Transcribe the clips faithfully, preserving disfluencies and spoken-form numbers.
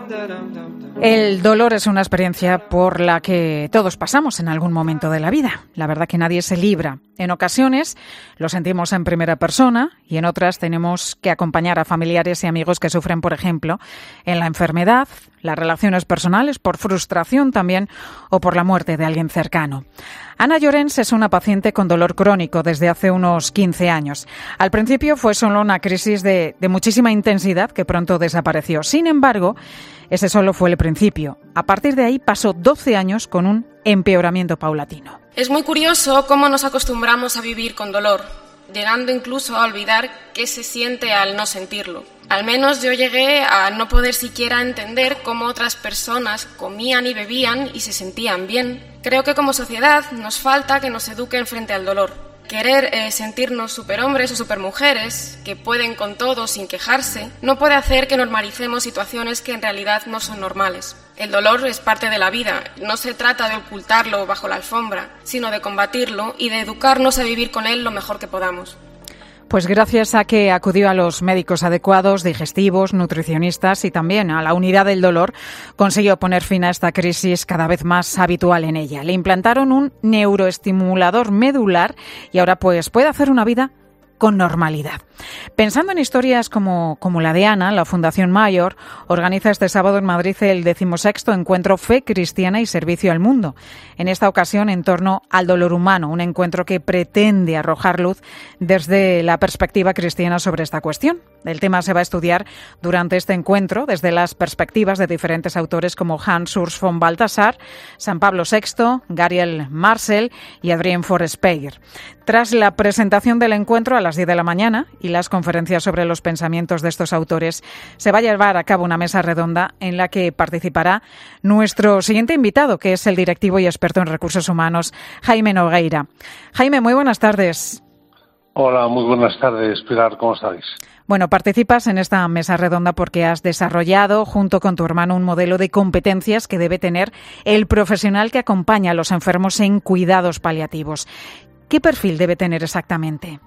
El dolor es una experiencia por la que todos pasamos en algún momento de la vida. La verdad que nadie se libra. En ocasiones lo sentimos en primera persona y en otras tenemos que acompañar a familiares y amigos que sufren, por ejemplo, en la enfermedad, las relaciones personales, por frustración también o por la muerte de alguien cercano. Ana Llorens es una paciente con dolor crónico desde hace unos quince años. Al principio fue solo una crisis de, de muchísima intensidad que pronto desapareció. Sin embargo, ese solo fue el principio. A partir de ahí pasó doce años con un empeoramiento paulatino. Es muy curioso cómo nos acostumbramos a vivir con dolor, llegando incluso a olvidar qué se siente al no sentirlo. Al menos yo llegué a no poder siquiera entender cómo otras personas comían y bebían y se sentían bien. Creo que como sociedad nos falta que nos eduquen frente al dolor. Querer eh, sentirnos superhombres o supermujeres, que pueden con todo sin quejarse, no puede hacer que normalicemos situaciones que en realidad no son normales. El dolor es parte de la vida, no se trata de ocultarlo bajo la alfombra, sino de combatirlo y de educarnos a vivir con él lo mejor que podamos. Pues gracias a que acudió a los médicos adecuados, digestivos, nutricionistas y también a la unidad del dolor, consiguió poner fin a esta crisis cada vez más habitual en ella. Le implantaron un neuroestimulador medular y ahora pues puede hacer una vida con normalidad. Pensando en historias como, como la de Ana, la Fundación Mayor organiza este sábado en Madrid el decimosexto encuentro Fe Cristiana y Servicio al Mundo. En esta ocasión en torno al dolor humano, un encuentro que pretende arrojar luz desde la perspectiva cristiana sobre esta cuestión. El tema se va a estudiar durante este encuentro desde las perspectivas de diferentes autores como Hans Urs von Balthasar, San Pablo sexto, Gabriel Marcel y Adrien Forest-Speyer. Tras la presentación del encuentro a las diez de la mañana y las conferencias sobre los pensamientos de estos autores, se va a llevar a cabo una mesa redonda en la que participará nuestro siguiente invitado, que es el directivo y experto en recursos humanos, Jaime Nogueira. Jaime, muy buenas tardes. Hola, muy buenas tardes, Pilar, ¿cómo estáis? Bueno, participas en esta mesa redonda porque has desarrollado, junto con tu hermano, un modelo de competencias que debe tener el profesional que acompaña a los enfermos en cuidados paliativos. ¿Qué perfil debe tener exactamente?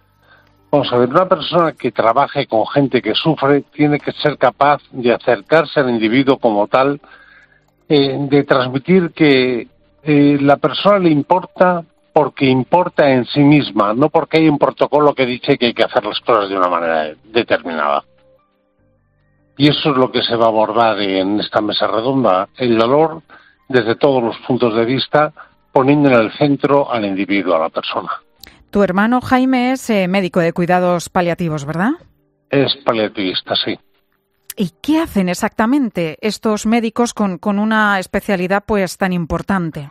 Vamos a ver, una persona que trabaje con gente que sufre tiene que ser capaz de acercarse al individuo como tal, eh, de transmitir que eh, la persona le importa porque importa en sí misma, no porque hay un protocolo que dice que hay que hacer las cosas de una manera determinada. Y eso es lo que se va a abordar en esta mesa redonda, el dolor desde todos los puntos de vista, poniendo en el centro al individuo, a la persona. Tu hermano Jaime es eh, médico de cuidados paliativos, ¿verdad? Es paliativista, sí. ¿Y qué hacen exactamente estos médicos con, con una especialidad pues tan importante?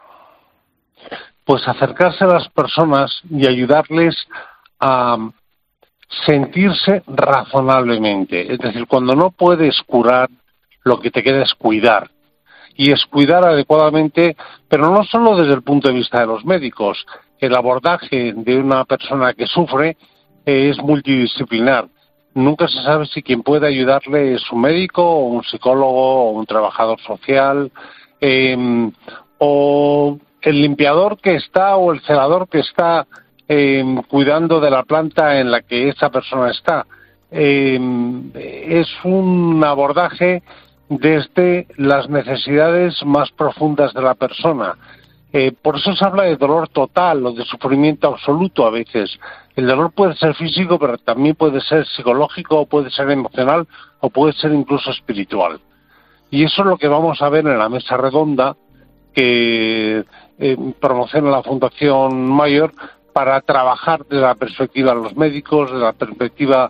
Pues acercarse a las personas y ayudarles a sentirse razonablemente. Es decir, cuando no puedes curar, lo que te queda es cuidar. Y es cuidar adecuadamente, pero no solo desde el punto de vista de los médicos. El abordaje de una persona que sufre eh, es multidisciplinar. Nunca se sabe si quien puede ayudarle es un médico, o un psicólogo, o un trabajador social, eh, o el limpiador que está, o el celador que está eh, cuidando de la planta en la que esa persona está. Eh, es un abordaje desde las necesidades más profundas de la persona. Eh, por eso se habla de dolor total o de sufrimiento absoluto a veces. El dolor puede ser físico, pero también puede ser psicológico, puede ser emocional o puede ser incluso espiritual. Y eso es lo que vamos a ver en la mesa redonda que eh, promociona la Fundación Mayor para trabajar desde la perspectiva de los médicos, de la perspectiva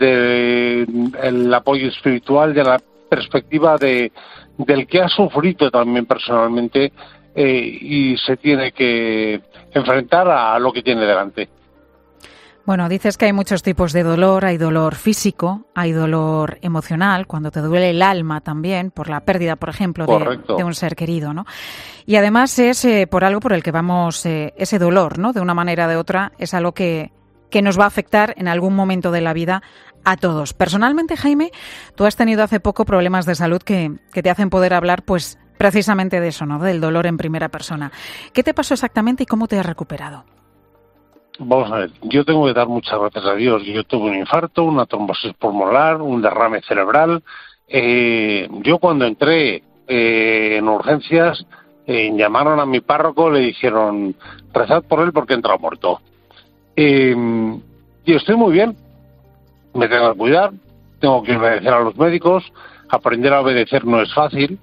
del apoyo espiritual, de la perspectiva de del que ha sufrido también personalmente eh, y se tiene que enfrentar a lo que tiene delante. Bueno, dices que hay muchos tipos de dolor, hay dolor físico, hay dolor emocional, cuando te duele el alma también, por la pérdida, por ejemplo, de, de un ser querido, ¿no? Y además es eh, por algo por el que vamos, eh, ese dolor, ¿no? De una manera o de otra, es algo que, que nos va a afectar en algún momento de la vida a todos. Personalmente, Jaime, tú has tenido hace poco problemas de salud que, que te hacen poder hablar, pues, precisamente de eso, ¿no? Del dolor en primera persona. ¿Qué te pasó exactamente y cómo te has recuperado? Vamos a ver, yo tengo que dar muchas gracias a Dios. Yo tuve un infarto, una trombosis pulmonar, un derrame cerebral Eh, yo cuando entré eh, en urgencias, eh, llamaron a mi párroco, le dijeron, rezad por él porque entra muerto. Eh, y estoy muy bien, me tengo que cuidar, tengo que obedecer a los médicos, aprender a obedecer no es fácil.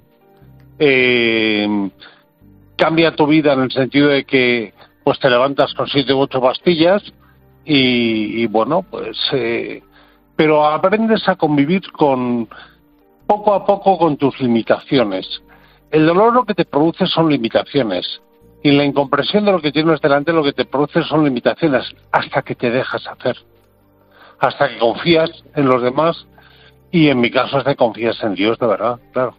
Eh, cambia tu vida en el sentido de que pues te levantas con siete u ocho pastillas y, y bueno, pues eh, pero aprendes a convivir con poco a poco con tus limitaciones. El dolor lo que te produce son limitaciones y la incomprensión de lo que tienes delante lo que te produce son limitaciones hasta que te dejas hacer, hasta que confías en los demás y en mi caso es que confías en Dios de verdad, claro.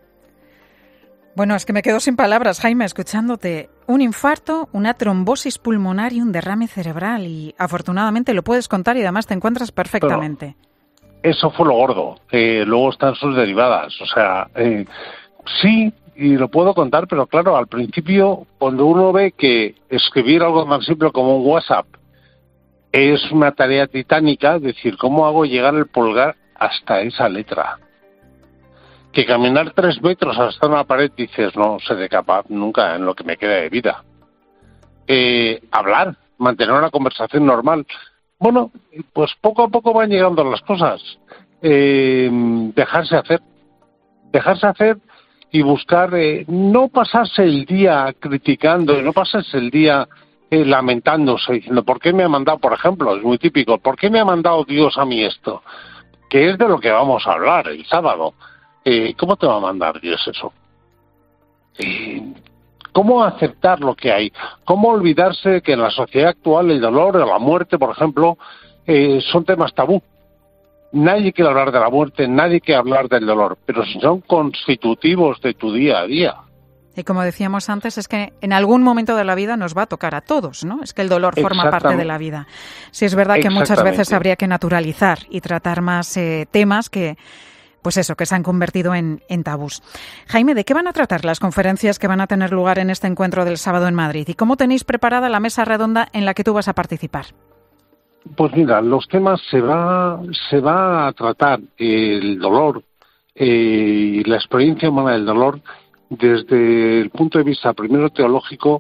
Bueno, es que me quedo sin palabras, Jaime, escuchándote. Un infarto, una trombosis pulmonar y un derrame cerebral. Y afortunadamente lo puedes contar y además te encuentras perfectamente. Pero eso fue lo gordo. Eh, luego están sus derivadas. O sea, eh, sí, y lo puedo contar, pero claro, al principio, cuando uno ve que escribir algo tan simple como un WhatsApp es una tarea titánica, es decir, ¿cómo hago llegar el pulgar hasta esa letra? Que caminar tres metros hasta una pared dices, no seré capaz nunca en lo que me queda de vida. Eh, hablar, mantener una conversación normal. Bueno, pues poco a poco van llegando las cosas. Eh, dejarse hacer. Dejarse hacer y buscar, eh, no pasarse el día criticando, no pasarse el día eh, lamentándose, diciendo, ¿por qué me ha mandado, por ejemplo, es muy típico, ¿por qué me ha mandado Dios a mí esto? Que es de lo que vamos a hablar el sábado. Eh, ¿Cómo te va a mandar Dios eso? Eh, ¿Cómo aceptar lo que hay? ¿Cómo olvidarse que en la sociedad actual el dolor o la muerte, por ejemplo, eh, son temas tabú? Nadie quiere hablar de la muerte, nadie quiere hablar del dolor, pero si son constitutivos de tu día a día. Y como decíamos antes, es que en algún momento de la vida nos va a tocar a todos, ¿no? Es que el dolor forma parte de la vida. Sí, es verdad que muchas veces habría que naturalizar y tratar más eh, temas que... Pues eso, que se han convertido en, en tabús. Jaime, ¿de qué van a tratar las conferencias que van a tener lugar en este encuentro del sábado en Madrid? ¿Y cómo tenéis preparada la mesa redonda en la que tú vas a participar? Pues mira, los temas se va, se va a tratar el dolor eh, y la experiencia humana del dolor desde el punto de vista primero teológico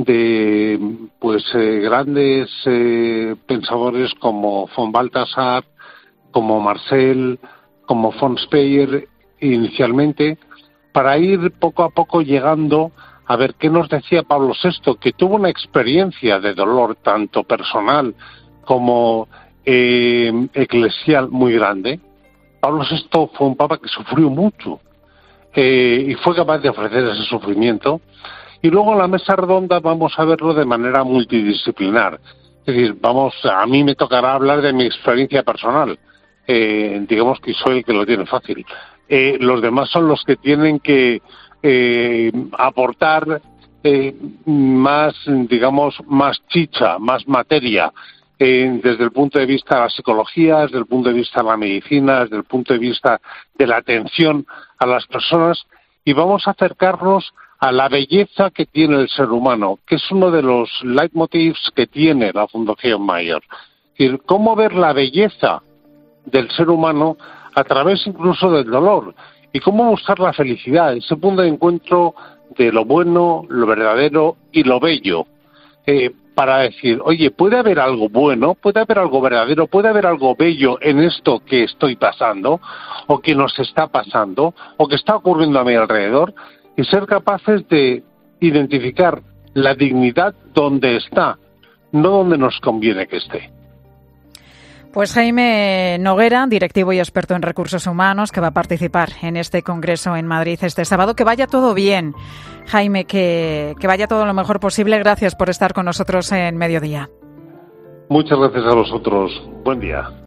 de pues eh, grandes eh, pensadores como von Balthasar, como Marcel, como von Speyer inicialmente, para ir poco a poco llegando a ver qué nos decía Pablo sexto, que tuvo una experiencia de dolor tanto personal como eh, eclesial muy grande. Pablo sexto fue un papa que sufrió mucho eh, y fue capaz de ofrecer ese sufrimiento. Y luego en la mesa redonda vamos a verlo de manera multidisciplinar. Es decir, vamos, a mí me tocará hablar de mi experiencia personal. Eh, digamos que soy el que lo tiene fácil. Eh, los demás son los que tienen que eh, aportar eh, más, digamos, más chicha, más materia, eh, desde el punto de vista de la psicología, desde el punto de vista de la medicina, desde el punto de vista de la atención a las personas, y vamos a acercarnos a la belleza que tiene el ser humano, que es uno de los leitmotivs que tiene la Fundación Mayor. Es decir, cómo ver la belleza del ser humano a través incluso del dolor y cómo buscar la felicidad, ese punto de encuentro de lo bueno, lo verdadero y lo bello, eh, para decir, oye, puede haber algo bueno, puede haber algo verdadero, puede haber algo bello en esto que estoy pasando o que nos está pasando o que está ocurriendo a mi alrededor, y ser capaces de identificar la dignidad donde está, no donde nos conviene que esté. Pues Jaime Noguera, directivo y experto en recursos humanos, que va a participar en este congreso en Madrid este sábado. Que vaya todo bien, Jaime, que, que vaya todo lo mejor posible. Gracias por estar con nosotros en Mediodía. Muchas gracias a vosotros. Buen día.